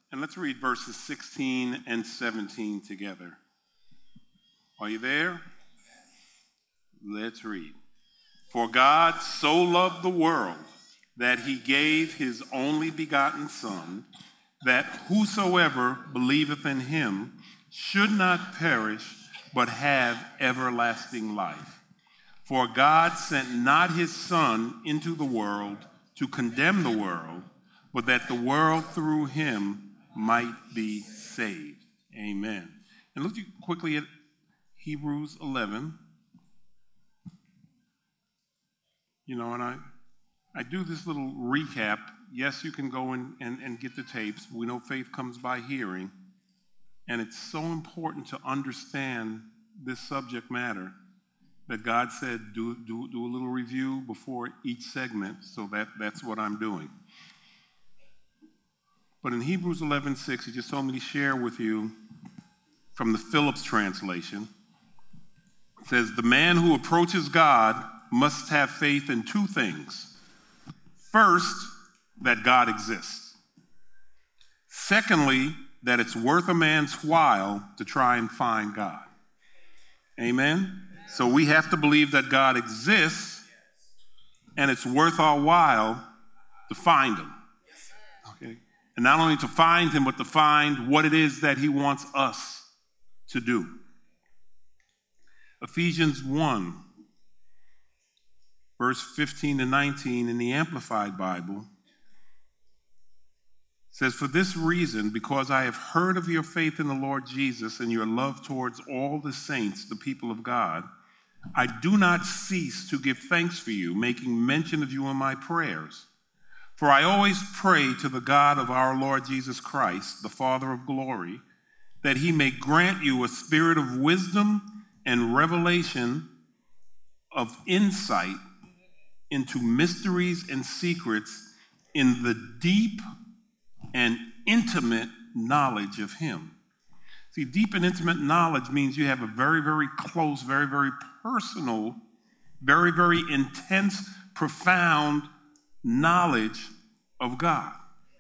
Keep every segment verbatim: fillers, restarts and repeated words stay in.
And let's read verses sixteen and seventeen together. Are you there? Let's read. For God so loved the world that he gave his only begotten Son, that whosoever believeth in him should not perish, but have everlasting life. For God sent not his Son into the world to condemn the world, but that the world through him might be saved. Amen. And look quickly at Hebrews eleven. You know, and I, I do this little recap. Yes, you can go in and, and get the tapes. We know faith comes by hearing. And it's so important to understand this subject matter that God said do, do, do a little review before each segment. So that, that's what I'm doing. But in Hebrews eleven six, he just told me to share with you from the Phillips translation. It says, the man who approaches God must have faith in two things. First, that God exists. Secondly, that it's worth a man's while to try and find God. Amen? So we have to believe that God exists, and it's worth our while to find him. Okay? And not only to find him, but to find what it is that he wants us to do. Ephesians one, verse fifteen to nineteen in the Amplified Bible says, for this reason, because I have heard of your faith in the Lord Jesus and your love towards all the saints, the people of God, I do not cease to give thanks for you, making mention of you in my prayers. For I always pray to the God of our Lord Jesus Christ, the Father of glory, that he may grant you a spirit of wisdom and revelation of insight into mysteries and secrets in the deep and intimate knowledge of him. See, deep and intimate knowledge means you have a very, very close, very, very personal, very, very intense, profound knowledge of God.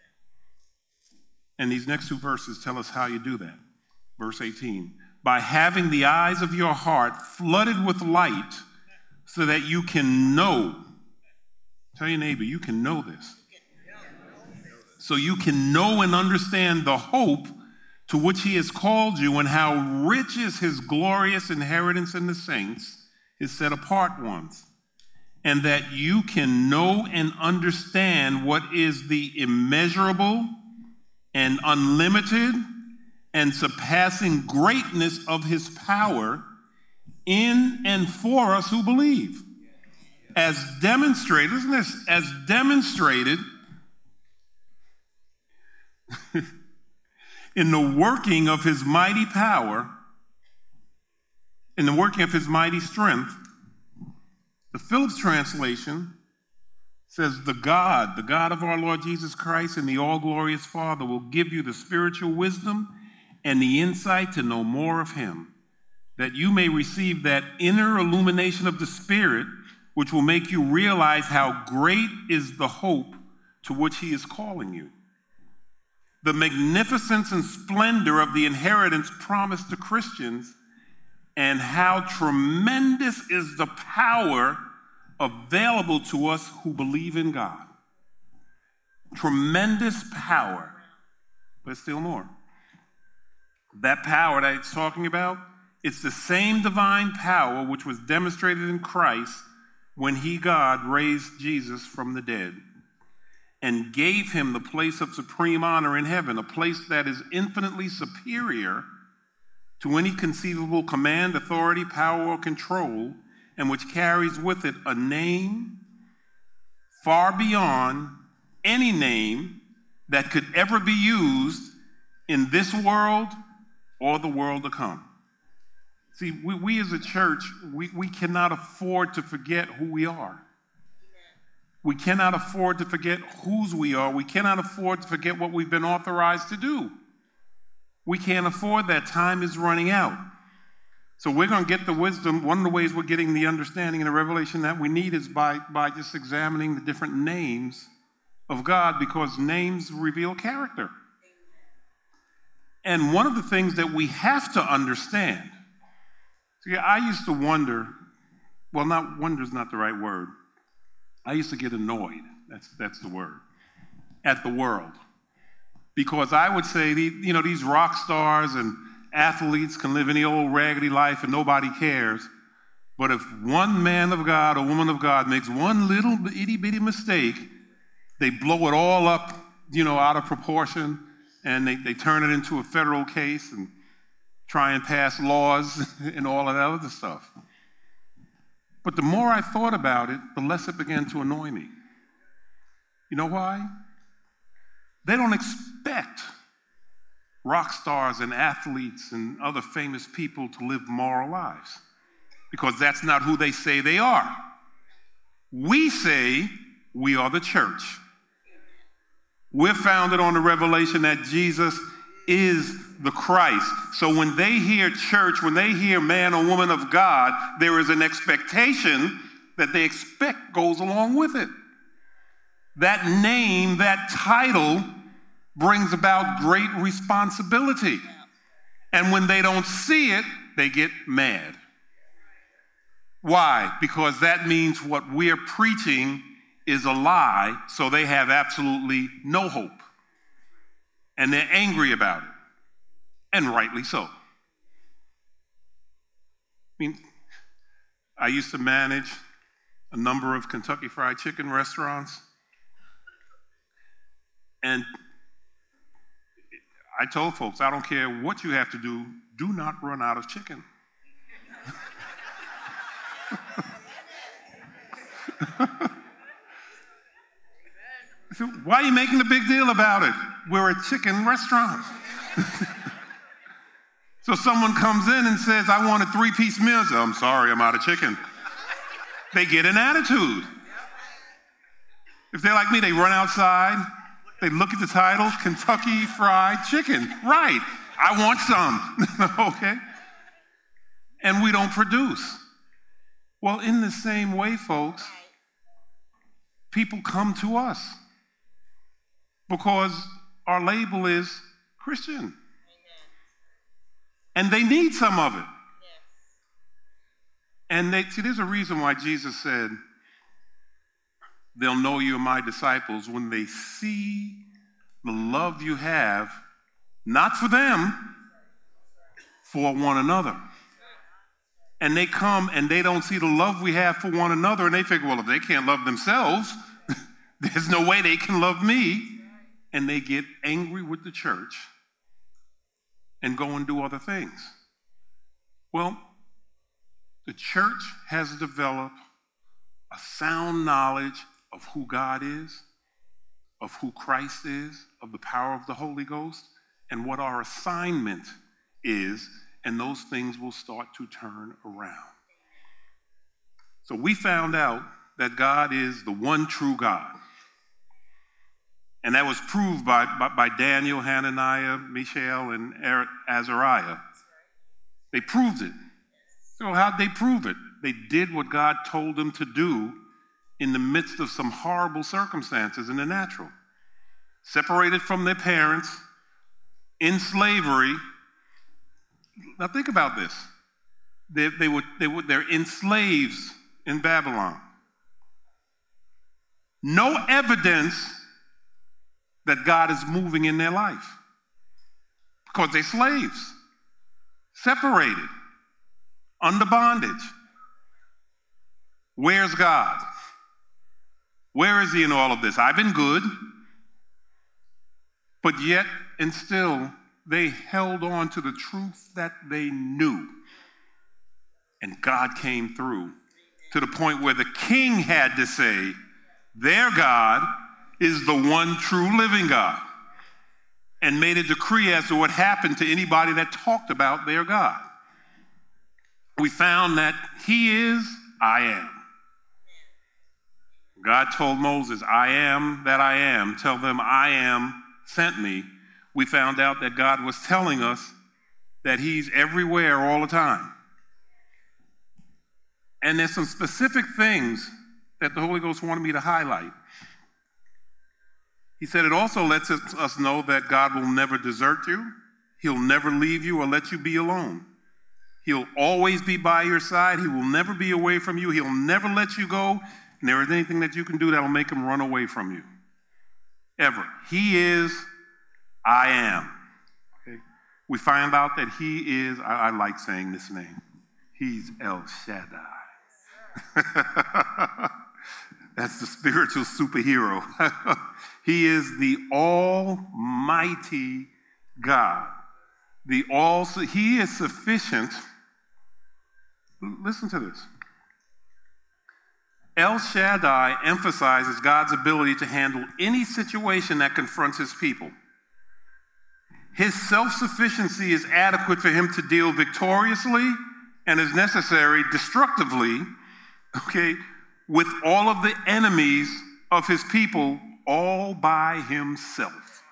And these next two verses tell us how you do that. Verse eighteen, by having the eyes of your heart flooded with light so that you can know. Tell your neighbor, you can know this. So you can know and understand the hope to which he has called you and how rich is his glorious inheritance in the saints, his set apart ones. And that you can know and understand what is the immeasurable and unlimited and surpassing greatness of his power in and for us who believe. As demonstrated, listen to this, as demonstrated in the working of his mighty power, in the working of his mighty strength. The Phillips translation says, the God, the God of our Lord Jesus Christ and the all-glorious Father will give you the spiritual wisdom and the insight to know more of him, that you may receive that inner illumination of the Spirit, which will make you realize how great is the hope to which he is calling you. The magnificence and splendor of the inheritance promised to Christians, and how tremendous is the power available to us who believe in God. Tremendous power, but still more. That power that it's talking about, it's the same divine power which was demonstrated in Christ when he, God, raised Jesus from the dead and gave him the place of supreme honor in heaven, a place that is infinitely superior to any conceivable command, authority, power, or control, and which carries with it a name far beyond any name that could ever be used in this world or the world to come. See, we, we as a church, we, we cannot afford to forget who we are. We cannot afford to forget whose we are. We cannot afford to forget what we've been authorized to do. We can't afford that. Time is running out. So we're going to get the wisdom. One of the ways we're getting the understanding and the revelation that we need is by, by just examining the different names of God, because names reveal character. And one of the things that we have to understand, see, I used to wonder, well, not wonder is not the right word. I used to get annoyed, that's, that's the word, at the world. Because I would say, you know, these rock stars and athletes can live any old raggedy life and nobody cares. But if one man of God or woman of God makes one little itty-bitty mistake, they blow it all up, you know, out of proportion, and they, they turn it into a federal case and try and pass laws and all of that other stuff. But the more I thought about it, the less it began to annoy me. You know why? They don't expect rock stars and athletes and other famous people to live moral lives, because that's not who they say they are. We say we are the church. We're founded on the revelation that Jesus is the Christ. So when they hear church, when they hear man or woman of God, there is an expectation that they expect goes along with it. That name, that title, brings about great responsibility. And when they don't see it, they get mad. Why? Because that means what we're preaching is a lie, so they have absolutely no hope. And they're angry about it. And rightly so. I mean, I used to manage a number of Kentucky Fried Chicken restaurants. And I told folks, I don't care what you have to do, do not run out of chicken. So why are you making a big deal about it? We're a chicken restaurant. So someone comes in and says, I want a three-piece meal. So, I'm sorry, I'm out of chicken. They get an attitude. If they're like me, they run outside. They look at the title, Kentucky Fried Chicken. Right, I want some, okay? And we don't produce. Well, in the same way, folks, people come to us because our label is Christian. And they need some of it. And they, see, there's a reason why Jesus said, they'll know you're my disciples when they see the love you have, not for them, for one another. And they come and they don't see the love we have for one another, and they figure, well, if they can't love themselves, there's no way they can love me. And they get angry with the church and go and do other things. Well, the church has developed a sound knowledge of who God is, of who Christ is, of the power of the Holy Ghost, and what our assignment is, and those things will start to turn around. So we found out that God is the one true God. And that was proved by, by, by Daniel, Hananiah, Mishael, and Azariah. They proved it. So how'd they prove it? They did what God told them to do in the midst of some horrible circumstances in the natural. Separated from their parents, in slavery. Now think about this. They, they were, they were, they're enslaved in Babylon. No evidence that God is moving in their life because they're slaves, separated, under bondage. Where's God? Where is he in all of this? I've been good, but yet and still they held on to the truth that they knew. And God came through to the point where the king had to say, their God is the one true living God, and made a decree as to what happened to anybody that talked about their God. We found that he is, I am. God told Moses, I am that I am. Tell them I am sent me. We found out that God was telling us that he's everywhere all the time. And there's some specific things that the Holy Ghost wanted me to highlight. He said it also lets us know that God will never desert you. He'll never leave you or let you be alone. He'll always be by your side. He will never be away from you. He'll never let you go. And there isn't anything that you can do that will make him run away from you. Ever. He is, I am. Okay? We find out that he is, I, I like saying this name. He's El Shaddai. That's the spiritual superhero. He is the almighty God. The all, he is sufficient. Listen to this. El Shaddai emphasizes God's ability to handle any situation that confronts his people. His self-sufficiency is adequate for him to deal victoriously and, as necessary, destructively, okay, with all of the enemies of his people all by himself.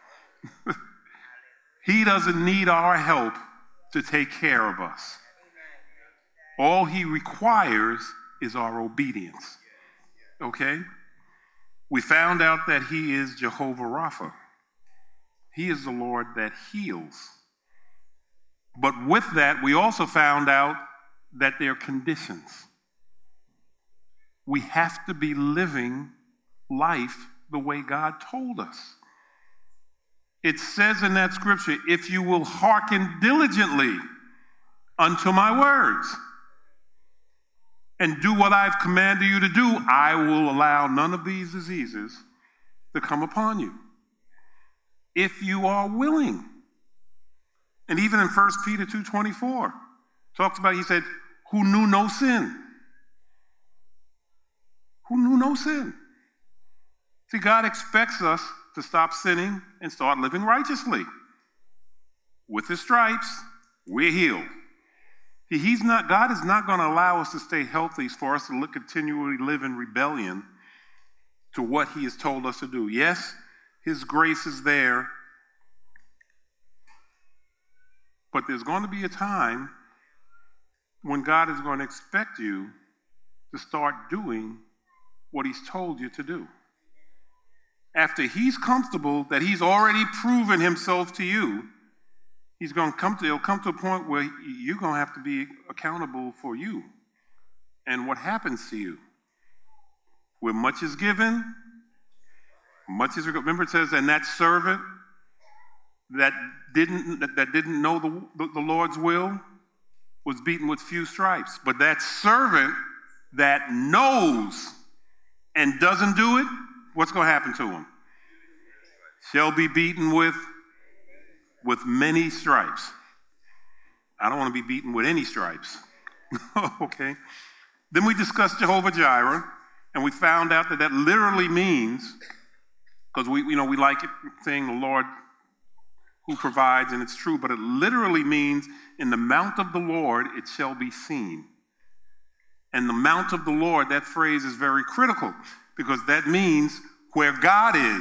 He doesn't need our help to take care of us. All he requires is our obedience. Okay? We found out that he is Jehovah Rapha. He is the Lord that heals. But with that, we also found out that there are conditions. We have to be living life the way God told us. It says in that scripture, if you will hearken diligently unto my words and do what I've commanded you to do, I will allow none of these diseases to come upon you. If you are willing. And even in First Peter two twenty-four, talks about, he said, who knew no sin. Who knew no sin. See, God expects us to stop sinning and start living righteously. With his stripes, we're healed. He's not, God is not going to allow us to stay healthy for us to continually live in rebellion to what he has told us to do. Yes, his grace is there, but there's going to be a time when God is going to expect you to start doing what he's told you to do. After he's comfortable that he's already proven himself to you, he's going to come to, he'll come to a point where you're going to have to be accountable for you and what happens to you. Where much is given, much is regarded. Remember it says, and that servant that didn't, that, that didn't know the, the, the Lord's will was beaten with few stripes. But that servant that knows and doesn't do it, what's going to happen to him? Shall be beaten with, with many stripes. I don't want to be beaten with any stripes. Okay. Then we discussed Jehovah Jireh, and we found out that that literally means, because we, you know, we like it saying the Lord who provides, and it's true, but it literally means in the mount of the Lord it shall be seen. And the mount of the Lord, that phrase is very critical, because that means where God is.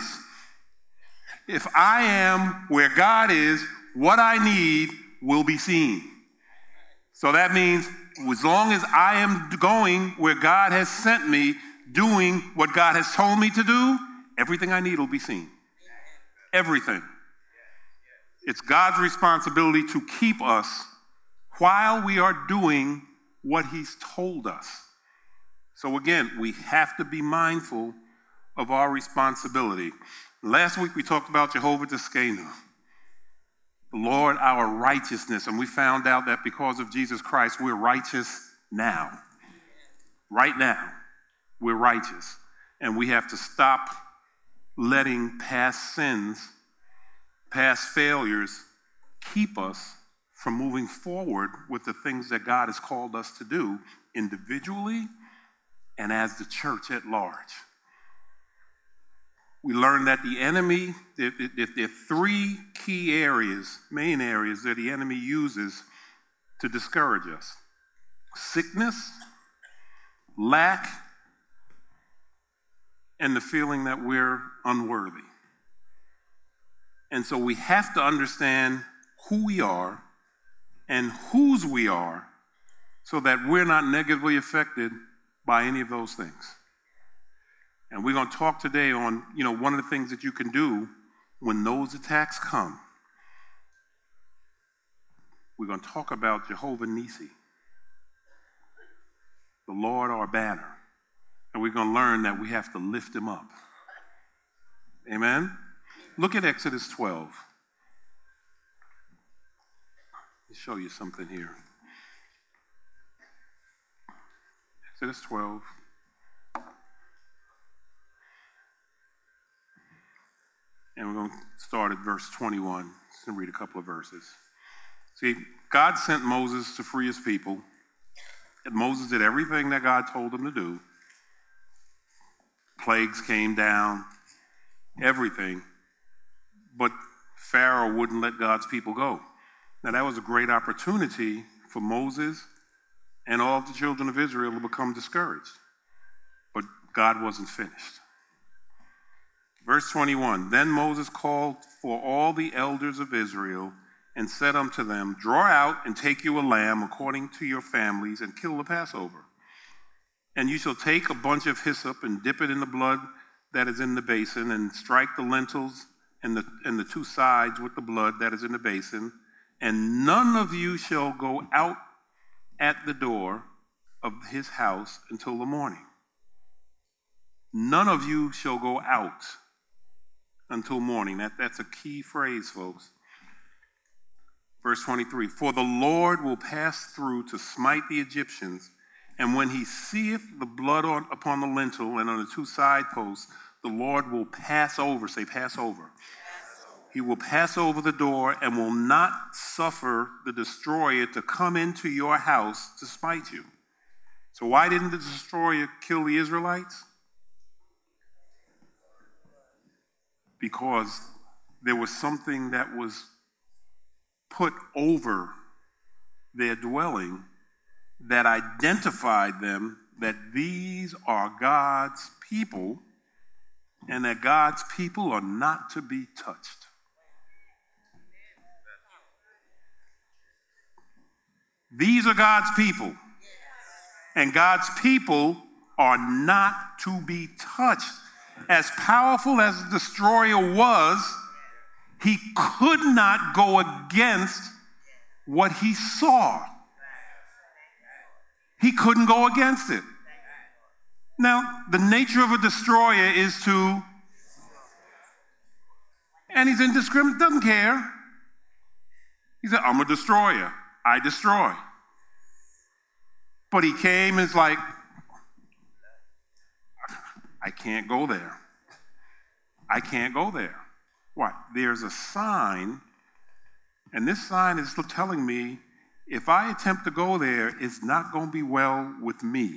If I am where God is, what I need will be seen. So that means as long as I am going where God has sent me, doing what God has told me to do, everything I need will be seen. Everything. It's God's responsibility to keep us while we are doing what he's told us. So again, we have to be mindful of our responsibility. Last week we talked about Jehovah Tsidkenu, the Lord our righteousness, and we found out that because of Jesus Christ, we're righteous now. Right now, we're righteous. And we have to stop letting past sins, past failures, keep us from moving forward with the things that God has called us to do individually and as the church at large. We learned that the enemy, there are three key areas, main areas that the enemy uses to discourage us. Sickness, lack, and the feeling that we're unworthy. And so we have to understand who we are and whose we are so that we're not negatively affected by any of those things. And we're going to talk today on, you know, one of the things that you can do when those attacks come. we're going to talk about Jehovah Nissi, the Lord our banner. And we're going to learn that we have to lift him up. Amen? Look at Exodus twelve. Let me show you something here. Exodus twelve. And we're going to start at verse twenty-one. Just going to read a couple of verses. See, God sent Moses to free his people. And Moses did everything that God told him to do. Plagues came down, everything. But Pharaoh wouldn't let God's people go. Now, that was a great opportunity for Moses and all of the children of Israel to become discouraged. But God wasn't finished. Verse twenty-one, then Moses called for all the elders of Israel and said unto them, draw out and take you a lamb according to your families and kill the Passover. And you shall take a bunch of hyssop and dip it in the blood that is in the basin and strike the lentils and the, and the two sides with the blood that is in the basin. And none of you shall go out at the door of his house until the morning. None of you shall go out until morning. That, that's a key phrase, folks. Verse twenty-three, for the Lord will pass through to smite the Egyptians, and when he seeth the blood on, upon the lintel and on the two side posts, the Lord will pass over. Say, pass over. Pass over. He will pass over the door and will not suffer the destroyer to come into your house to smite you. So why didn't the destroyer kill the Israelites? Because there was something that was put over their dwelling that identified them that these are God's people and that God's people are not to be touched. These are God's people, and God's people are not to be touched. As powerful as the destroyer was, he could not go against what he saw. He couldn't go against it. Now, the nature of a destroyer is to, and he's indiscriminate, doesn't care. He said, I'm a destroyer. I destroy. But he came and is like, I can't go there. I can't go there. Why? There's a sign, and this sign is telling me if I attempt to go there, it's not going to be well with me.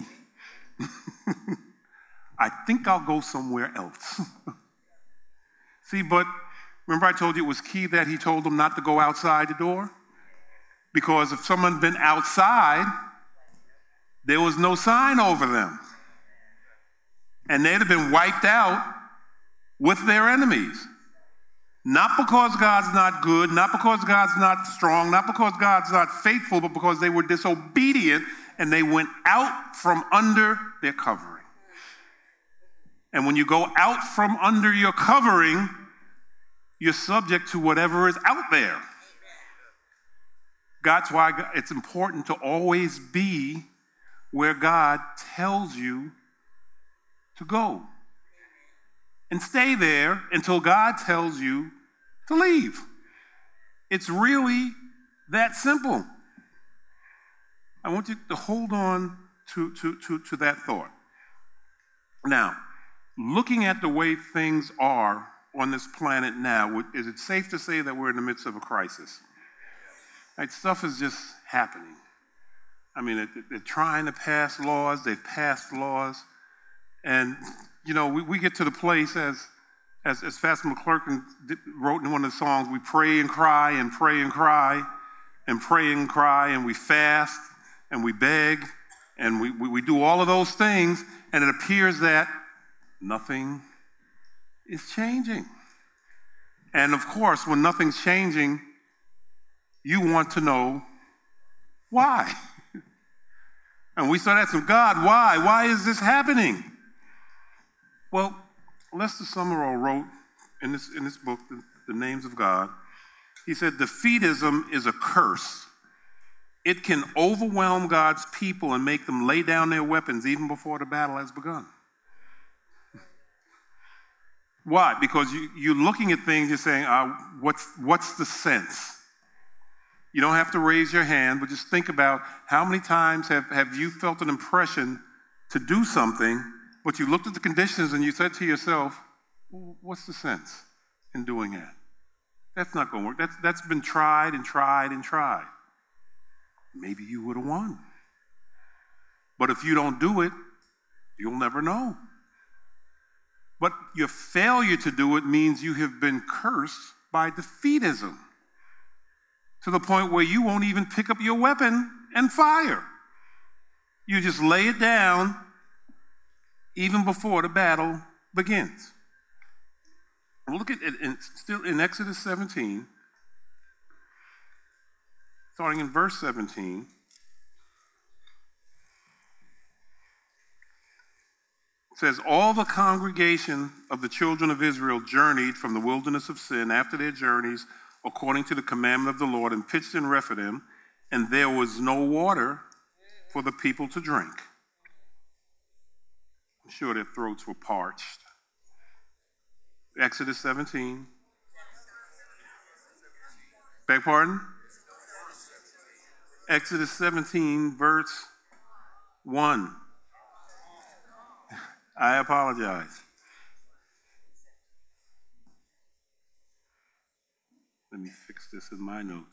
I think I'll go somewhere else. See, but remember I told you it was key that he told them not to go outside the door? Because if someone had been outside, there was no sign over them. And they'd have been wiped out with their enemies. Not because God's not good, not because God's not strong, not because God's not faithful, but because they were disobedient and they went out from under their covering. And when you go out from under your covering, you're subject to whatever is out there. That's why it's important to always be where God tells you to go. And stay there until God tells you to leave. It's really that simple. I want you to hold on to, to, to, to that thought. Now, looking at the way things are on this planet now, is it safe to say that we're in the midst of a crisis? Like, stuff is just happening. I mean, they're trying to pass laws. They've passed laws. And you know, we, we get to the place as, as, as Pastor McClurkin wrote in one of the songs, we pray and cry and pray and cry and pray and cry and we fast and we beg and we, we, we do all of those things, and it appears that nothing is changing. And of course, when nothing's changing, you want to know why. And we start asking God, why? Why is this happening? Well, Lester Summerall wrote in this, in this book, the, the Names of God, he said, defeatism is a curse it can overwhelm God's people and make them lay down their weapons even before the battle has begun. Why? Because you, you're looking at things, you're saying, uh, what's, what's the sense? You don't have to raise your hand, but just think about how many times have, have you felt an impression to do something, but you looked at the conditions and you said to yourself, well, what's the sense in doing that? That's not going to work. That's, that's been tried and tried and tried. Maybe you would have won. But if you don't do it, you'll never know. But your failure to do it means you have been cursed by defeatism to the point where you won't even pick up your weapon and fire. You just lay it down even before the battle begins. Look at it in, still in Exodus seventeen, starting in verse seventeen. It says, all the congregation of the children of Israel journeyed from the wilderness of Sin after their journeys according to the commandment of the Lord and pitched in Rephidim, and there was no water for the people to drink. I'm sure their throats were parched. Exodus seventeen. Beg pardon? Exodus seventeen, verse one. I apologize. Let me fix this in my notes.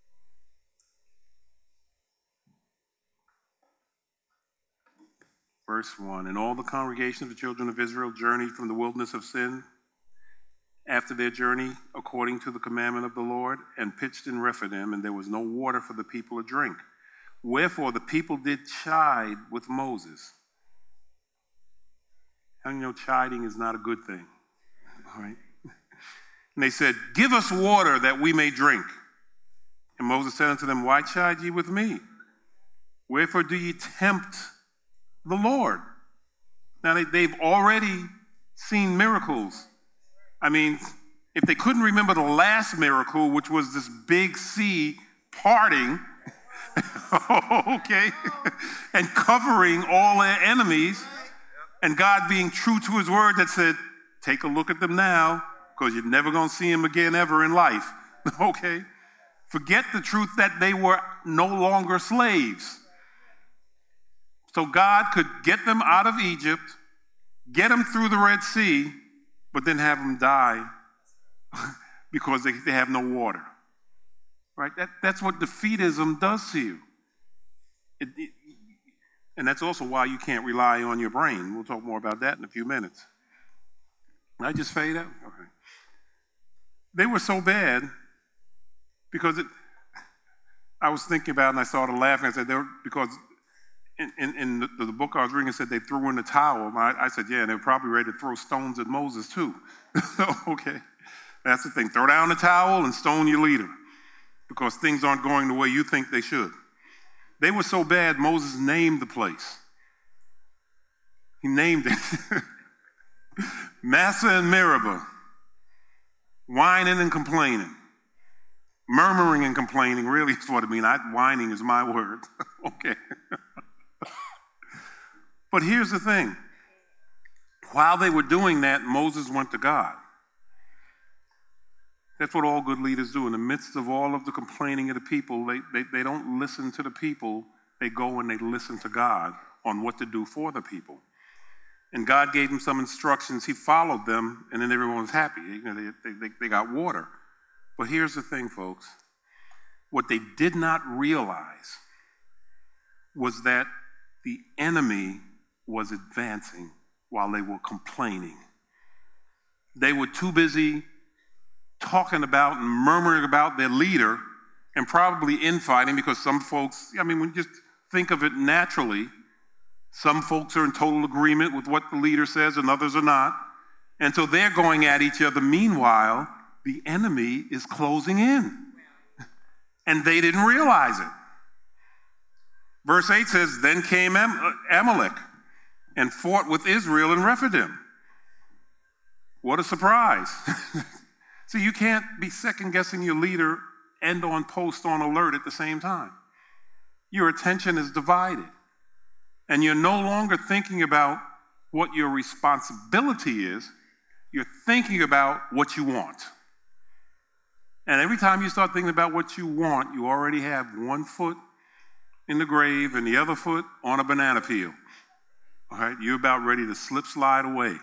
Verse one, and all the congregation of the children of Israel journeyed from the wilderness of Sin after their journey according to the commandment of the Lord, and pitched in Rephidim, and there was no water for the people to drink. Wherefore the people did chide with Moses. How do you know chiding is not a good thing? All right. And they said, give us water that we may drink. And Moses said unto them, why chide ye with me? Wherefore do ye tempt the Lord? Now they, they've already seen miracles. I mean, if they couldn't remember the last miracle, which was this big sea parting, okay, and covering all their enemies, and God being true to his word that said, take a look at them now, because you're never going to see them again ever in life, okay? Forget the truth that they were no longer slaves. So God could get them out of Egypt, get them through the Red Sea, but then have them die because they, they have no water. Right? That, that's what defeatism does to you. It, it, and that's also why you can't rely on your brain. We'll talk more about that in a few minutes. Did I just fade out? Okay. They were so bad because it, I was thinking about it and I started laughing. I said, they were, because in, in, in the, the book I was reading, it said they threw in the towel. I, I said, yeah, they were probably ready to throw stones at Moses too. Okay. That's the thing. Throw down the towel and stone your leader because things aren't going the way you think they should. They were so bad, Moses named the place. He named it. Massa and Meribah. Whining and complaining. Murmuring and complaining really is what I mean. I, whining is my word. Okay. But here's the thing. While they were doing that, Moses went to God. That's what all good leaders do. In the midst of all of the complaining of the people, they, they, they don't listen to the people. They go and they listen to God on what to do for the people. And God gave him some instructions. He followed them, and then everyone was happy. You know, they, they, they got water. But here's the thing, folks. What they did not realize was that the enemy was advancing while they were complaining. They were too busy talking about and murmuring about their leader and probably infighting, because some folks, I mean, when you just think of it naturally, some folks are in total agreement with what the leader says and others are not. And so they're going at each other. Meanwhile, the enemy is closing in. And they didn't realize it. Verse eight says, then came Am- Amalek and fought with Israel in Rephidim. What a surprise. So you can't be second-guessing your leader and on post on alert at the same time. your attention is divided. And you're no longer thinking about what your responsibility is. You're thinking about what you want. And every time you start thinking about what you want, you already have one foot in the grave and the other foot on a banana peel. All right, you're about ready to slip slide away.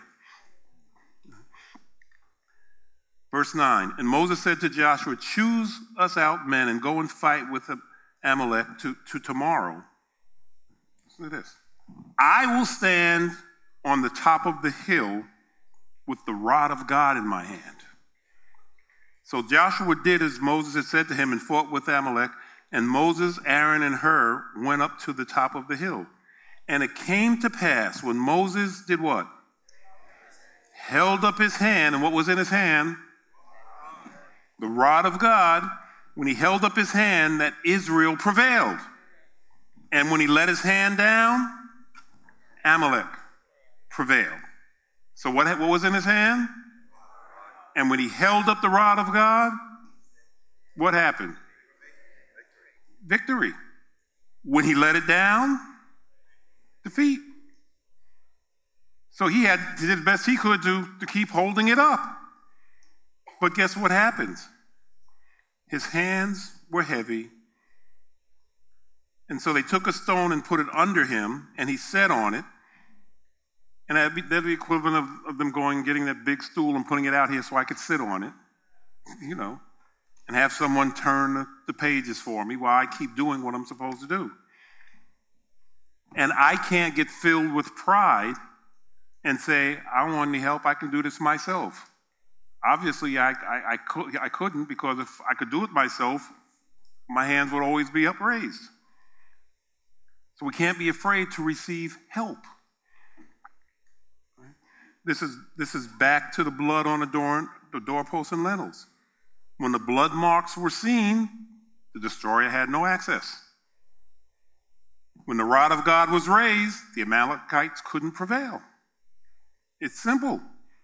Verse nine, and Moses said to Joshua, choose us out men and go and fight with Amalek to, to tomorrow. Listen to this. I will stand on the top of the hill with the rod of God in my hand. So Joshua did as Moses had said to him and fought with Amalek, and Moses, Aaron, and Hur went up to the top of the hill. And it came to pass when Moses did what? Held up his hand, and what was in his hand? The rod of God. When he held up his hand, that Israel prevailed. And when he let his hand down, Amalek prevailed. So what, what was in his hand? And when he held up the rod of God, what happened? Victory. When he let it down, defeat. So he had did the best he could to, to keep holding it up. But guess what happens? His hands were heavy. And so they took a stone and put it under him, and he sat on it. And that'd be, that'd be the equivalent of, of them going, getting that big stool and putting it out here so I could sit on it, you know, and have someone turn the, the pages for me while I keep doing what I'm supposed to do. And I can't get filled with pride and say, I don't want any help, I can do this myself. Obviously, I, I, I, could, I couldn't, because if I could do it myself, my hands would always be upraised. So we can't be afraid to receive help. This is, this is back to the blood on the door, the doorposts and lintels. When the blood marks were seen, the destroyer had no access. When the rod of God was raised, the Amalekites couldn't prevail. It's simple.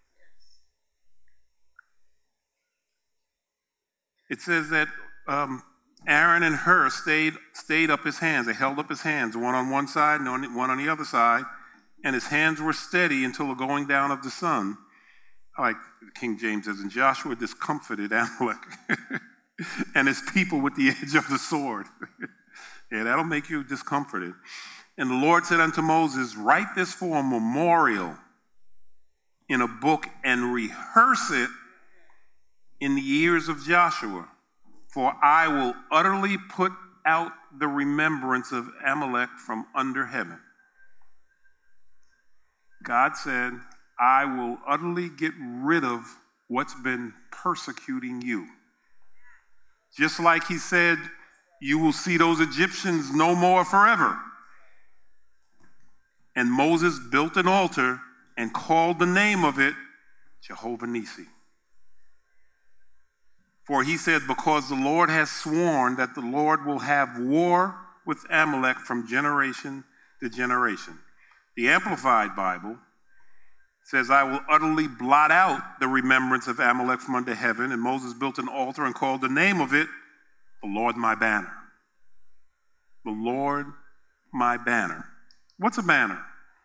It says that um, Aaron and Hur stayed, stayed up his hands. They held up his hands, one on one side and one on the other side, and his hands were steady until the going down of the sun. Like King James says, and Joshua discomfited Amalek and his people with the edge of the sword. Yeah, that'll make you discomforted. And the Lord said unto Moses, write this for a memorial in a book and rehearse it in the ears of Joshua, for I will utterly put out the remembrance of Amalek from under heaven. God said, I will utterly get rid of what's been persecuting you. Just like he said, you will see those Egyptians no more forever. And Moses built an altar and called the name of it Jehovah Nissi. For he said, because the Lord has sworn that the Lord will have war with Amalek from generation to generation. The Amplified Bible says, I will utterly blot out the remembrance of Amalek from under heaven. And Moses built an altar and called the name of it, the Lord my banner. The Lord my banner. What's a banner?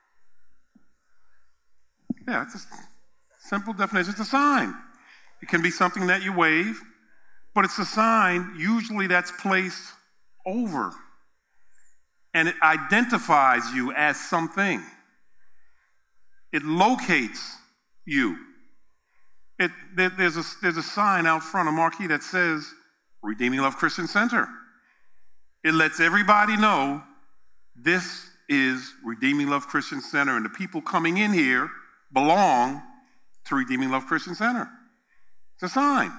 Yeah, it's a simple definition. It's a sign. It can be something that you wave, but it's a sign usually that's placed over. And it identifies you as something. It locates you. It, there, there's, a, there's a sign out front, a marquee that says Redeeming Love Christian Center. It lets everybody know this is Redeeming Love Christian Center, and the people coming in here belong to Redeeming Love Christian Center. It's a sign.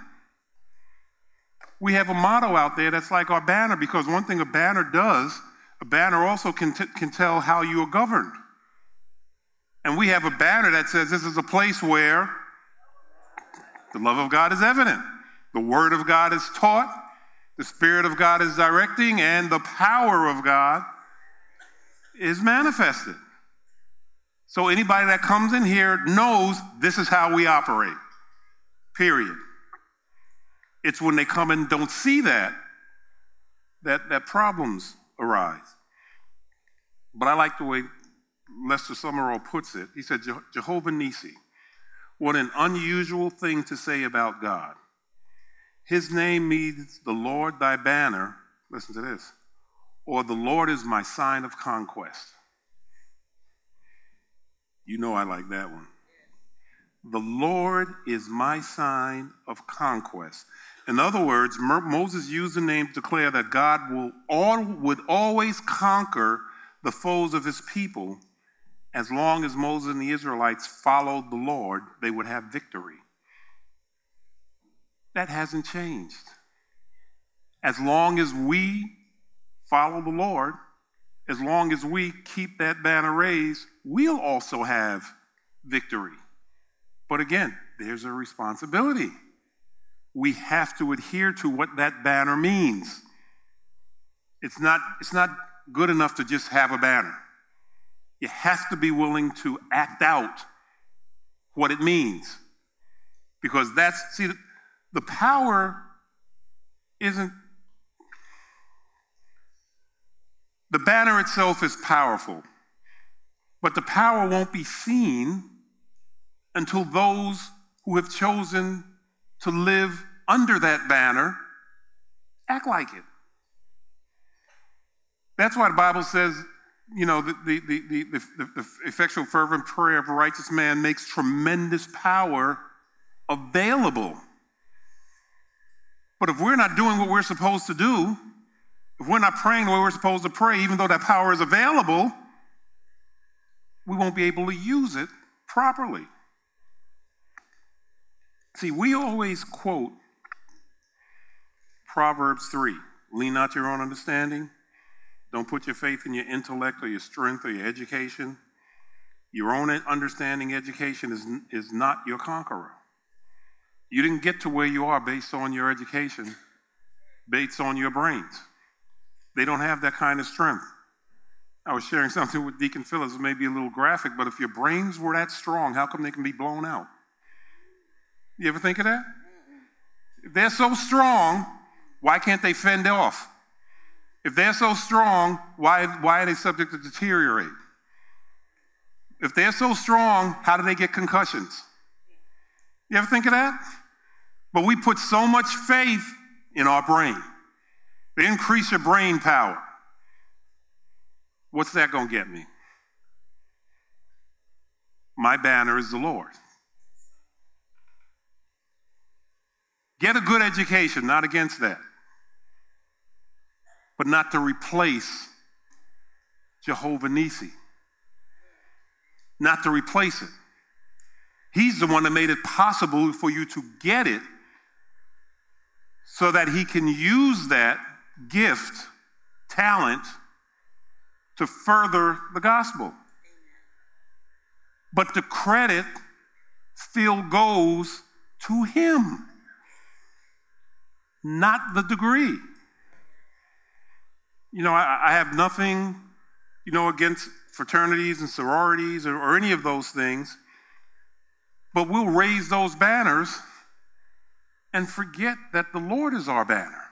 We have a motto out there that's like our banner, because one thing a banner does, a banner also can, t- can tell how you are governed. And we have a banner that says this is a place where the love of God is evident. The word of God is taught. The Spirit of God is directing, and the power of God is manifested. So anybody that comes in here knows this is how we operate, period. It's when they come and don't see that, that, that problems arise. But I like the way Lester Summerall puts it. He said, Jehovah Nissi. What an unusual thing to say about God. His name means the Lord thy banner. Listen to this. Or the Lord is my sign of conquest. You know I like that one. The Lord is my sign of conquest. In other words, Moses used the name to declare that God will all, would always conquer the foes of his people. As long as Moses and the Israelites followed the Lord, they would have victory. That hasn't changed. As long as we follow the Lord, as long as we keep that banner raised, we'll also have victory. But again, there's a responsibility. We have to adhere to what that banner means. It's not, it's not good enough to just have a banner. You have to be willing to act out what it means. Because that's, see, the power isn't, the banner itself is powerful, but the power won't be seen until those who have chosen to live under that banner act like it. That's why the Bible says, you know, the, the, the, the, the, the effectual fervent prayer of a righteous man makes tremendous power available. But if we're not doing what we're supposed to do, if we're not praying the way we're supposed to pray, even though that power is available, we won't be able to use it properly. See, we always quote Proverbs three, lean not to your own understanding. Don't put your faith in your intellect or your strength or your education. Your own understanding, education is, is not your conqueror. You didn't get to where you are based on your education, based on your brains. They don't have that kind of strength. I was sharing something with Deacon Phillips, it may be a little graphic, but if your brains were that strong, how come they can be blown out? You ever think of that? If they're so strong, why can't they fend off? If they're so strong, why, why are they subject to deteriorate? If they're so strong, how do they get concussions? You ever think of that? But we put so much faith in our brain. They increase your brain power. What's that going to get me? My banner is the Lord. Get a good education, not against that. But not to replace Jehovah Nissi. Not to replace it. He's the one that made it possible for you to get it so that he can use that gift, talent, to further the gospel. But the credit still goes to him, not the degree. You know, I, I have nothing, you know, against fraternities and sororities or, or any of those things, but we'll raise those banners and forget that the Lord is our banner.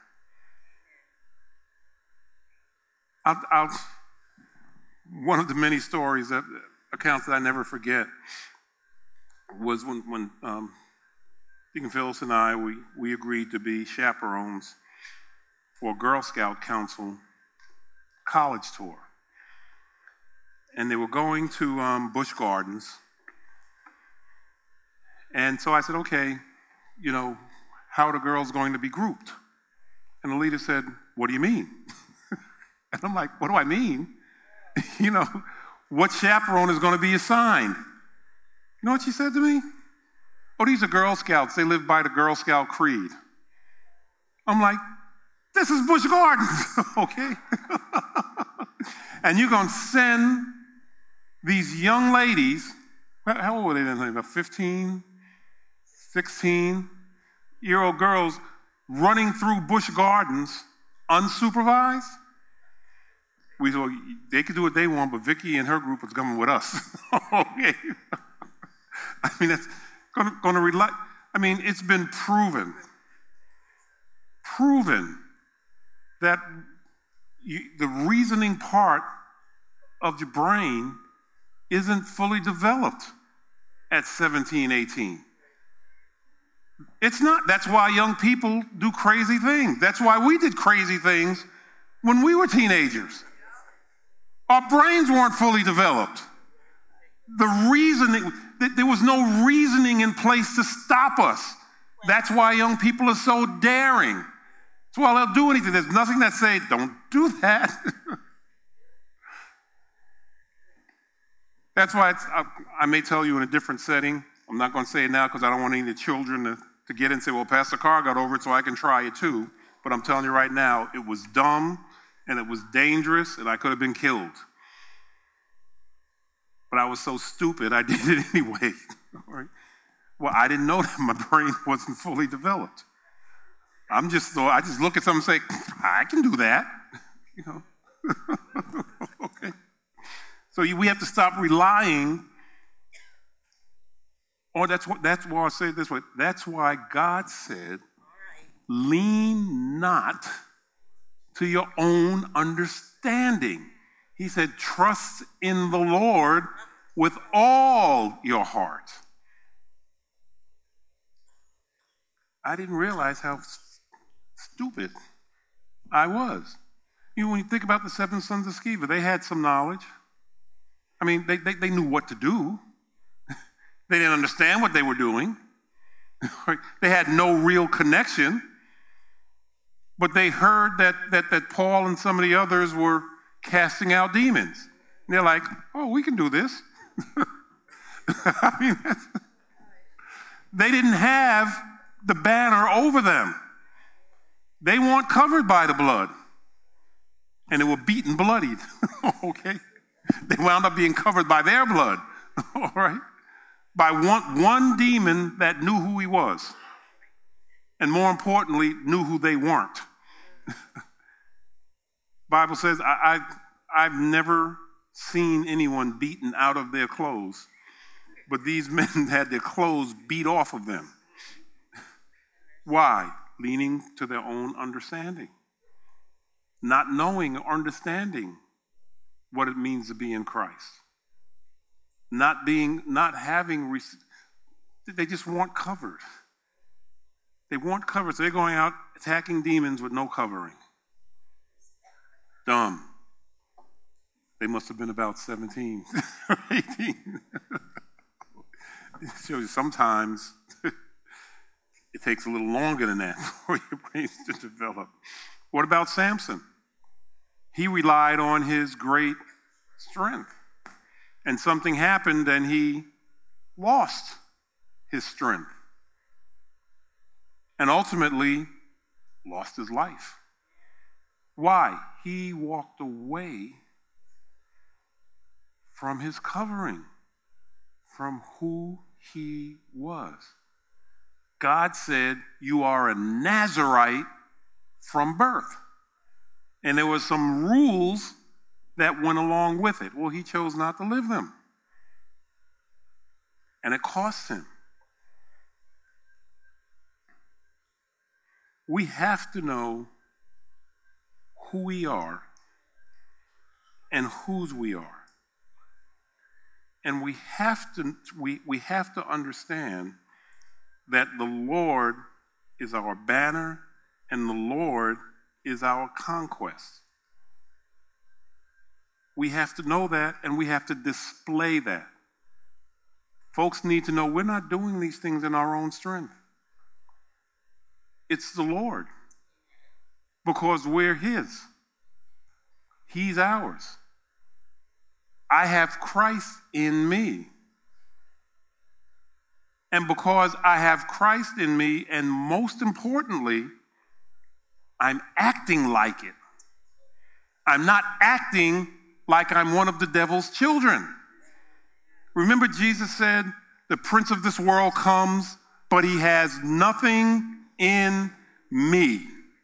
I'll, I'll, one of the many stories, that accounts that I never forget, was when, when um, Deacon Phyllis and I, we, we agreed to be chaperones for a Girl Scout Council college tour. And they were going to um, Busch Gardens. And so I said, okay, you know, how are the girls going to be grouped? And the leader said, what do you mean? And I'm like, what do I mean? You know, what chaperone is going to be assigned? You know what she said to me? Oh, these are Girl Scouts. They live by the Girl Scout creed. I'm like, this is Busch Gardens, okay? And you're going to send these young ladies, how old were they then? About fifteen, sixteen-year-old girls running through Busch Gardens unsupervised? We thought they could do what they want, but Vicky and her group was coming with us. Okay. I mean, that's going to, going to rely. I mean, it's been proven, proven that you, the reasoning part of your brain isn't fully developed at seventeen, eighteen. It's not. That's why young people do crazy things. That's why we did crazy things when we were teenagers. Our brains weren't fully developed. The reasoning, there was no reasoning in place to stop us. That's why young people are so daring. That's why they'll do anything. There's nothing that says, don't do that. That's why it's, I, I may tell you in a different setting. I'm not going to say it now because I don't want any of the children to, to get in and say, well, Pastor Carr got over it, so I can try it too. But I'm telling you right now, it was dumb, and it was dangerous, and I could have been killed. But I was so stupid, I did it anyway. Right? Well, I didn't know that my brain wasn't fully developed. I'm just, so I just look at something and say, I can do that. You know. Okay. So we have to stop relying. Or that's what. That's why I say it this way. That's why God said, "Lean not to your own understanding." He said, "Trust in the Lord with all your heart." I didn't realize how s- stupid I was. You know, when you think about the seven sons of Sceva, they had some knowledge. I mean, they, they, they knew what to do. They didn't understand what they were doing. They had no real connection. But they heard that, that, that Paul and some of the others were casting out demons. And they're like, oh, we can do this. I mean, they didn't have the banner over them. They weren't covered by the blood. And they were beaten bloodied. Okay? They wound up being covered by their blood. All right? By one, one demon that knew who he was. And more importantly, knew who they weren't. Bible says, I, I, I've never seen anyone beaten out of their clothes. But these men had their clothes beat off of them. Why? Leaning to their own understanding. Not knowing or understanding what it means to be in Christ. Not being, not having, they just weren't covered. They weren't covered, so they're going out attacking demons with no covering. Dumb. They must have been about seventeen or eighteen. It shows you sometimes it takes a little longer than that for your brains to develop. What about Samson? He relied on his great strength. And something happened and he lost his strength. And ultimately lost his life. Why? He walked away from his covering, from who he was. God said, you are a Nazirite from birth. And there were some rules that went along with it. Well, he chose not to live them. And it cost him. We have to know who we are and whose we are. And we have to we, we have to understand that the Lord is our banner and the Lord is our conquest. We have to know that and we have to display that. Folks need to know we're not doing these things in our own strength. It's the Lord. Because we're His. He's ours. I have Christ in me. And because I have Christ in me, and most importantly, I'm acting like it. I'm not acting like I'm one of the devil's children. Remember Jesus said, the prince of this world comes, but he has nothing in me.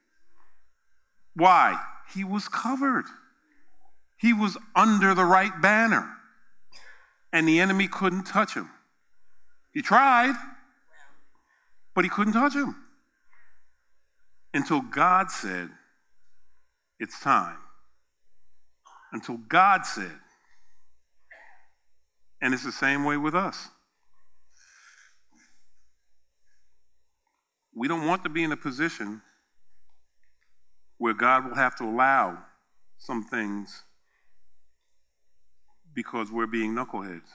Why? He was covered. He was under the right banner. And the enemy couldn't touch him. He tried, but he couldn't touch him. Until God said, it's time. until God said. And it's the same way with us. We don't want to be in a position where God will have to allow some things because we're being knuckleheads.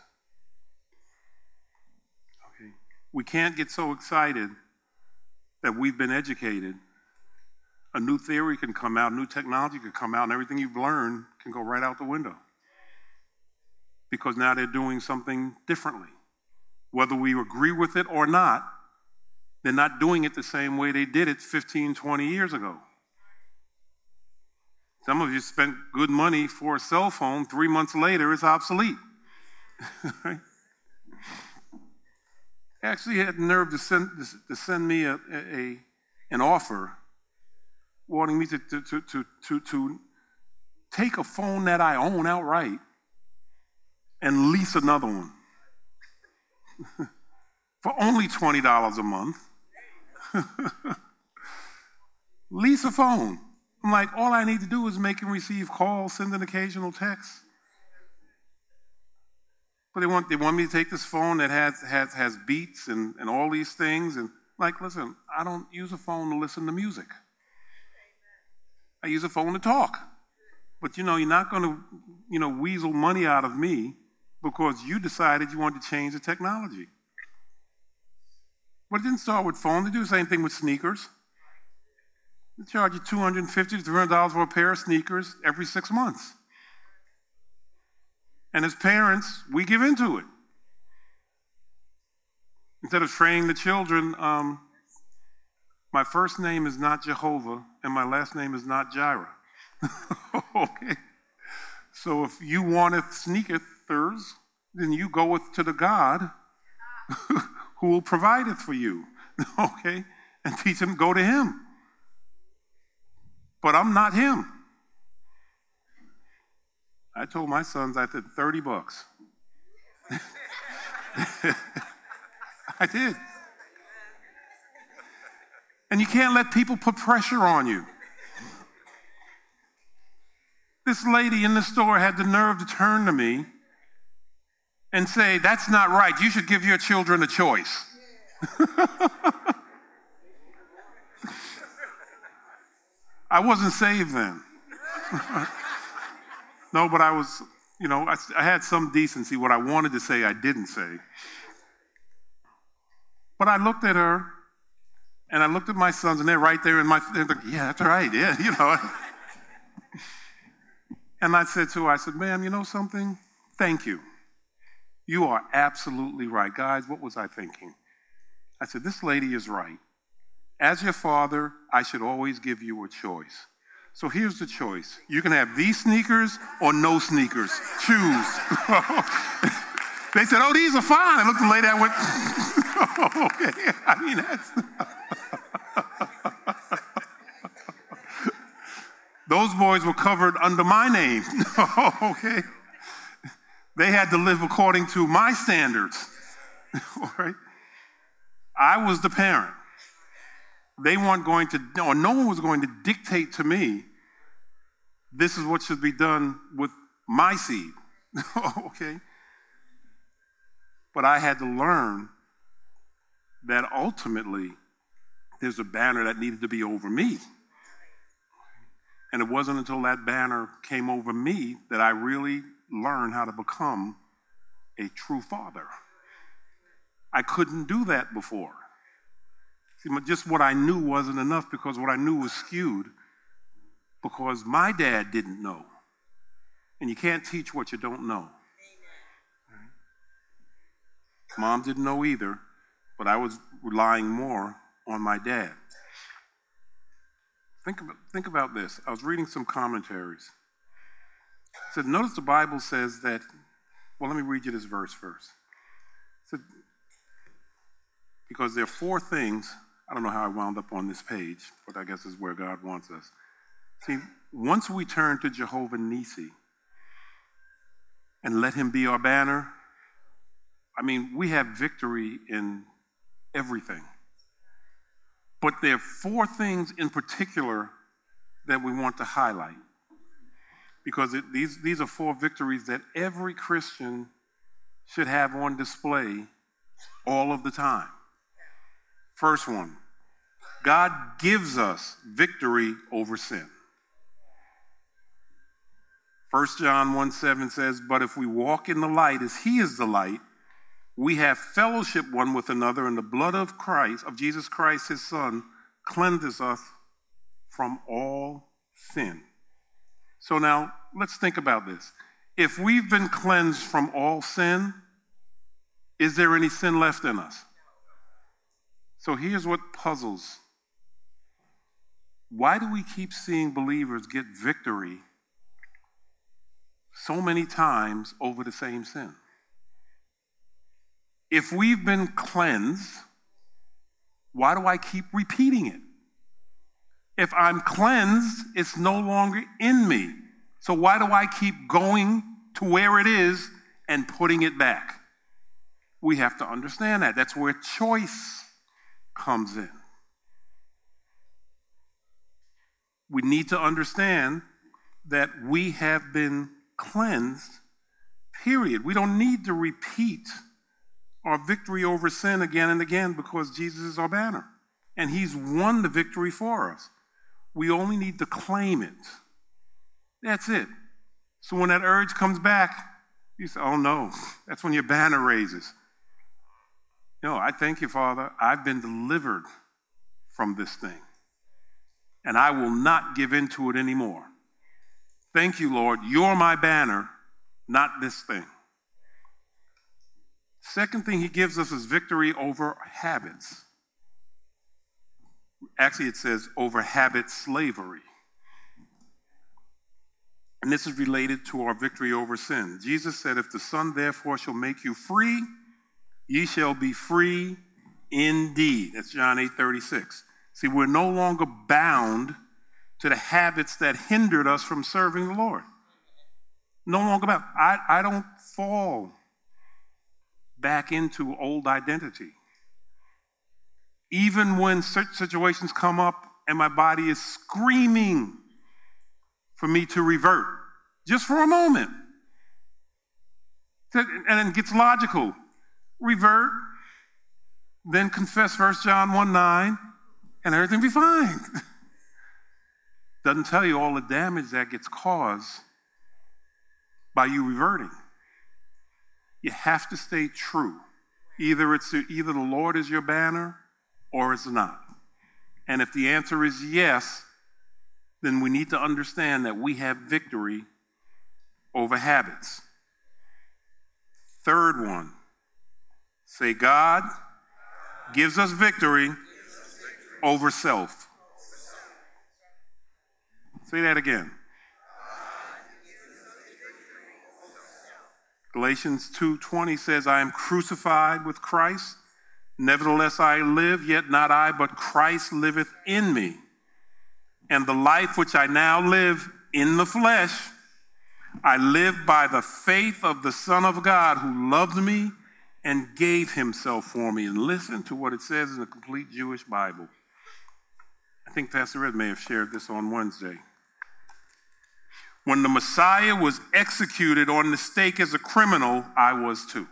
Okay? We can't get so excited that we've been educated. A new theory can come out, new technology can come out, and everything you've learned can go right out the window. Because now they're doing something differently. Whether we agree with it or not, they're not doing it the same way they did it fifteen, twenty years ago. Some of you spent good money for a cell phone. Three months later, it's obsolete. Right? Actually, he had the nerve to send, to send me a, a, an offer wanting me to, to, to, to, to, to take a phone that I own outright and lease another one for only twenty dollars a month. Lease a phone. I'm like, all I need to do is make and receive calls, send an occasional text. But they want they want me to take this phone that has has has beats and, and all these things. And like, listen, I don't use a phone to listen to music. I use a phone to talk. But you know, you're not going to, you know, weasel money out of me because you decided you wanted to change the technology. But it didn't start with phones. They do the same thing with sneakers. They charge you two hundred fifty dollars to three hundred dollars for a pair of sneakers every six months. And as parents, we give into it. Instead of training the children, um, my first name is not Jehovah, and my last name is not Jireh. Okay? So if you want sneakers, then you go with, to the God who will provide it for you. Okay? And teach him, go to him. But I'm not him. I told my sons, I said, thirty bucks. I did. And you can't let people put pressure on you. This lady in the store had the nerve to turn to me and say, that's not right. You should give your children a choice. I wasn't saved then. No, but I was, you know, I, I had some decency. What I wanted to say, I didn't say. But I looked at her, and I looked at my sons, and they're right there in my, they're like, yeah, that's right, yeah, you know. And I said to her, I said, ma'am, you know something? Thank you. You are absolutely right. Guys, what was I thinking? I said, this lady is right. As your father, I should always give you a choice. So here's the choice. You can have these sneakers or no sneakers. Choose. They said, oh, these are fine. I looked at the lady, I went, oh, okay. I mean, that's... Those boys were covered under my name. Okay? They had to live according to my standards. All right? I was the parent. They weren't going to, or no one was going to dictate to me, this is what should be done with my seed. Okay? But I had to learn that ultimately there's a banner that needed to be over me. And it wasn't until that banner came over me that I really learned how to become a true father. I couldn't do that before. See, just what I knew wasn't enough because what I knew was skewed because my dad didn't know. And you can't teach what you don't know. Right? Mom didn't know either, but I was relying more on my dad. Think about, think about this. I was reading some commentaries. It said, notice the Bible says that, well, let me read you this verse first. It said, because there are four things, I don't know how I wound up on this page, but I guess this is where God wants us. See, once we turn to Jehovah Nissi and let him be our banner, I mean, we have victory in everything. But there are four things in particular that we want to highlight. because it, these, these are four victories that every Christian should have on display all of the time. First one, God gives us victory over sin. First John one seven says, but if we walk in the light as he is the light, we have fellowship one with another, and the blood of Christ, of Jesus Christ, his son, cleanses us from all sin. So now, let's think about this. If we've been cleansed from all sin, is there any sin left in us? So here's what puzzles. Why do we keep seeing believers get victory so many times over the same sin? If we've been cleansed, why do I keep repeating it? If I'm cleansed, it's no longer in me. So why do I keep going to where it is and putting it back? We have to understand that. That's where choice comes in. We need to understand that we have been cleansed, period. We don't need to repeat our victory over sin again and again because Jesus is our banner. And he's won the victory for us. We only need to claim it. That's it. So when that urge comes back, you say, oh no, that's when your banner raises. No, I thank you, Father. I've been delivered from this thing. And I will not give in to it anymore. Thank you, Lord. You're my banner, not this thing. Second thing he gives us is victory over habits. Actually, it says over habit slavery. And this is related to our victory over sin. Jesus said, if the Son therefore shall make you free, ye shall be free indeed. That's John eight thirty-six. See, we're no longer bound to the habits that hindered us from serving the Lord. No longer bound. I, I don't fall back into old identity. Even when such situations come up and my body is screaming for me to revert, just for a moment. And then it gets logical. Revert, then confess First John one nine, and everything will be fine. Doesn't tell you all the damage that gets caused by you reverting. You have to stay true. Either it's either the Lord is your banner or it's not. And if the answer is yes, then we need to understand that we have victory over habits. Third one, say God gives us victory over self. Say that again. Galatians two twenty says, I am crucified with Christ. Nevertheless I live, yet not I, but Christ liveth in me. And the life which I now live in the flesh, I live by the faith of the Son of God who loved me and gave himself for me. And listen to what it says in the complete Jewish Bible. I think Pastor Ed may have shared this on Wednesday. When the Messiah was executed on the stake as a criminal, I was too.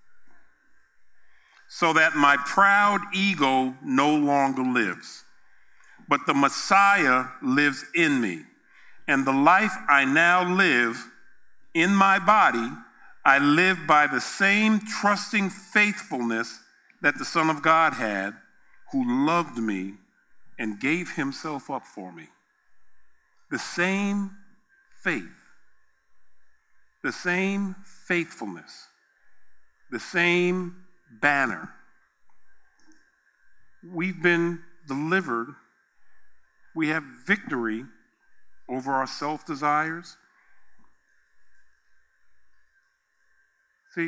So that my proud ego no longer lives. But the Messiah lives in me. And the life I now live in my body, I live by the same trusting faithfulness that the Son of God had, who loved me and gave himself up for me. The same faith, the same faithfulness, the same banner. We've been delivered. We have victory over our self-desires. See,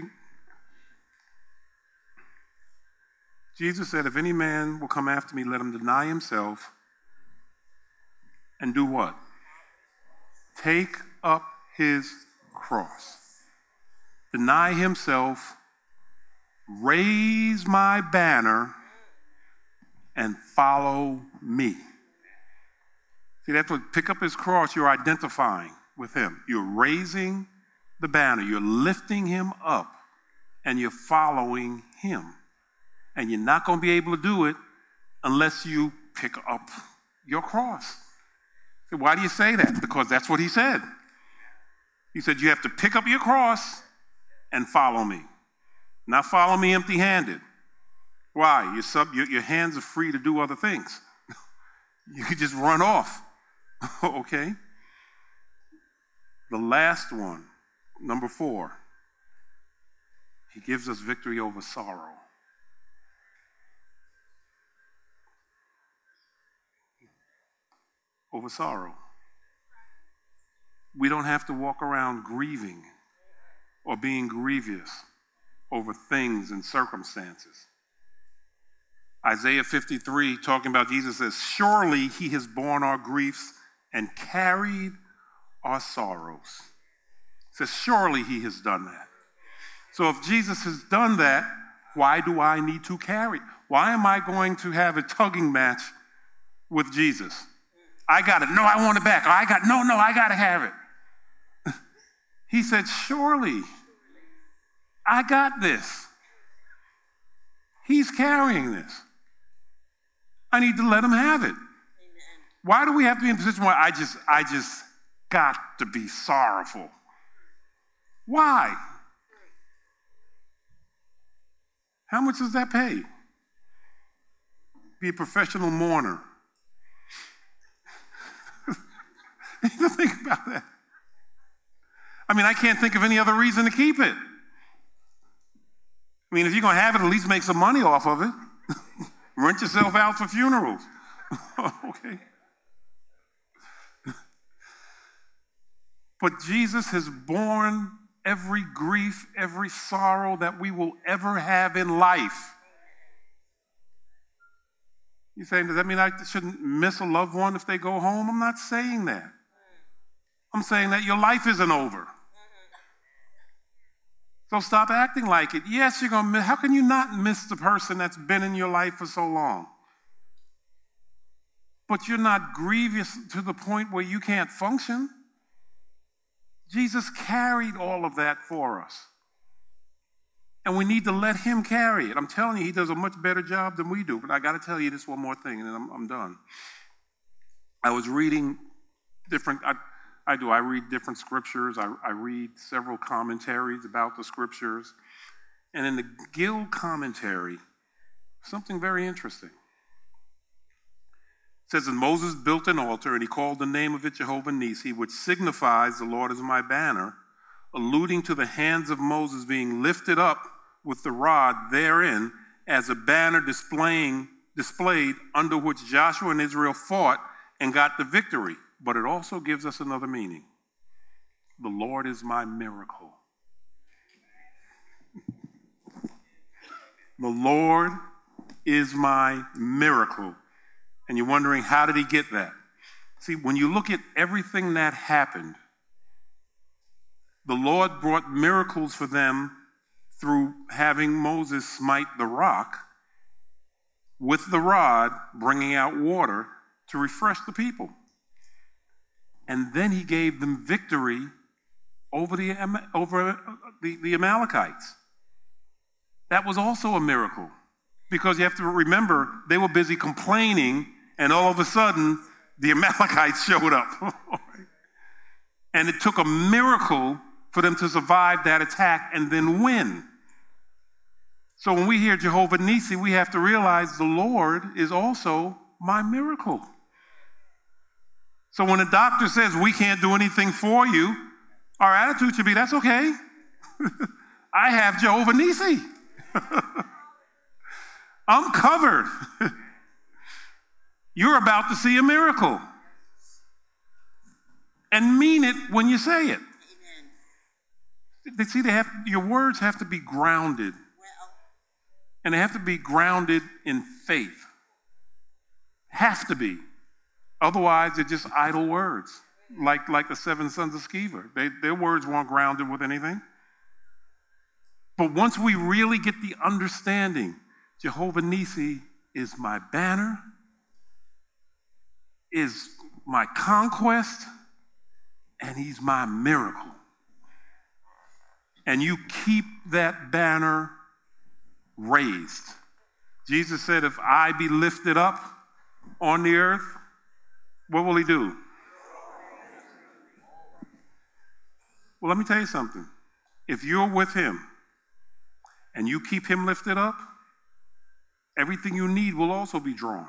Jesus said, if any man will come after me, let him deny himself and do what? Take up his cross. Deny himself, raise my banner, and follow me. See, that's what, pick up his cross, you're identifying. with him. You're raising the banner. You're lifting him up, and you're following him. And you're not going to be able to do it unless you pick up your cross. Why do you say that? Because that's what he said. He said you have to pick up your cross and follow me. Not follow me empty-handed. Why? Your, sub, your, your hands are free to do other things. You could just run off. Okay? The last one, number four. He gives us victory over sorrow. Over sorrow. We don't have to walk around grieving or being grievous over things and circumstances. Isaiah fifty-three, talking about Jesus, says, surely he has borne our griefs and carried our sorrows. It says, surely he has done that. So if Jesus has done that, why do I need to carry? Why am I going to have a tugging match with Jesus? I got it. No, I want it back. I got, no, no, I got to have it. He said, surely I got this. He's carrying this. I need to let him have it. Amen. Why do we have to be in a position where I just, I just got to be sorrowful? Why? How much does that pay? Be a professional mourner. Think about that. I mean, I can't think of any other reason to keep it. I mean, if you're going to have it, at least make some money off of it. Rent yourself out for funerals. Okay. But Jesus has borne every grief, every sorrow that we will ever have in life. You're saying, does that mean I shouldn't miss a loved one if they go home? I'm not saying that. I'm saying that your life isn't over. So stop acting like it. Yes, you're going to miss. How can you not miss the person that's been in your life for so long? But you're not grievous to the point where you can't function. Jesus carried all of that for us. And we need to let him carry it. I'm telling you, he does a much better job than we do. But I got to tell you this one more thing, and then I'm, I'm done. I was reading different... I, I do. I read different scriptures. I, I read several commentaries about the scriptures. And in the Gill commentary, something very interesting. It says, and Moses built an altar, and he called the name of it Jehovah Nissi, which signifies the Lord is my banner, alluding to the hands of Moses being lifted up with the rod therein as a banner displaying displayed under which Joshua and Israel fought and got the victory. But it also gives us another meaning. The Lord is my miracle. The Lord is my miracle. And you're wondering, how did he get that? See, when you look at everything that happened, the Lord brought miracles for them through having Moses smite the rock with the rod, bringing out water to refresh the people. And then he gave them victory over the, over the, the Amalekites. That was also a miracle. Because you have to remember, they were busy complaining, and all of a sudden, the Amalekites showed up. And it took a miracle for them to survive that attack and then win. So when we hear Jehovah Nissi, we have to realize the Lord is also my miracle. So when a doctor says we can't do anything for you, our attitude should be, that's okay. I have Jehovah Nissi. I'm covered. You're about to see a miracle. And mean it when you say it. They see, they have, your words have to be grounded. And they have to be grounded in faith. Have to be. Otherwise, they're just idle words, like, like the seven sons of Sceva. They, their words weren't grounded with anything. But once we really get the understanding, Jehovah Nissi is my banner, is my conquest, and he's my miracle. And you keep that banner raised. Jesus said, if I be lifted up on the earth, what will he do? Well, let me tell you something. If you're with him and you keep him lifted up, everything you need will also be drawn.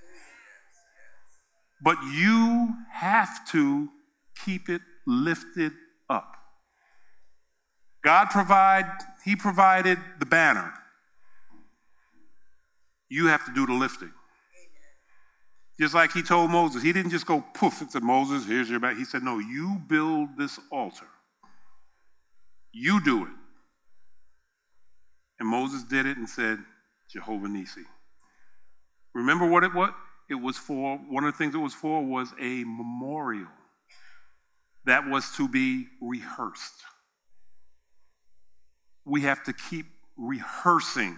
But you have to keep it lifted up. God provide, he provided the banner. You have to do the lifting. Just like he told Moses, he didn't just go poof and said, Moses, here's your back. He said, no, you build this altar. You do it. And Moses did it and said, Jehovah Nissi. Remember what it was? It was for, one of the things it was for was a memorial that was to be rehearsed. We have to keep rehearsing.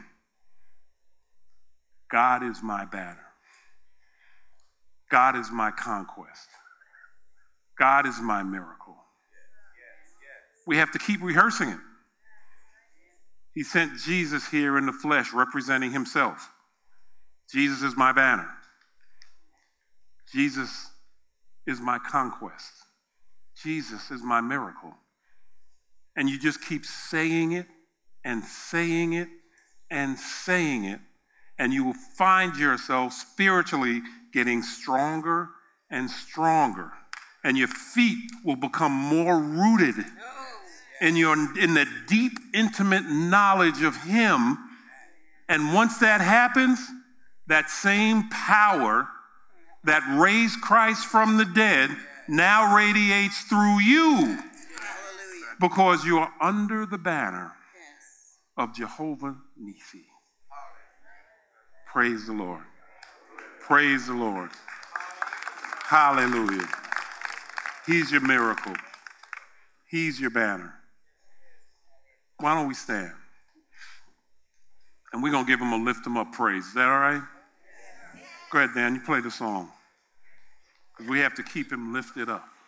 God is my banner. God is my conquest. God is my miracle. We have to keep rehearsing it. He sent Jesus here in the flesh representing himself. Jesus is my banner. Jesus is my conquest. Jesus is my miracle. And you just keep saying it and saying it and saying it, and you will find yourself spiritually getting stronger and stronger. And your feet will become more rooted in your in the deep, intimate knowledge of him. And once that happens, that same power that raised Christ from the dead now radiates through you, because you are under the banner of Jehovah Nissi. Praise the Lord. Praise the Lord. Hallelujah. He's your miracle. He's your banner. Why don't we stand? And we're going to give him a lift him up praise. Is that all right? Go ahead, Dan. You play the song. Because we have to keep him lifted up.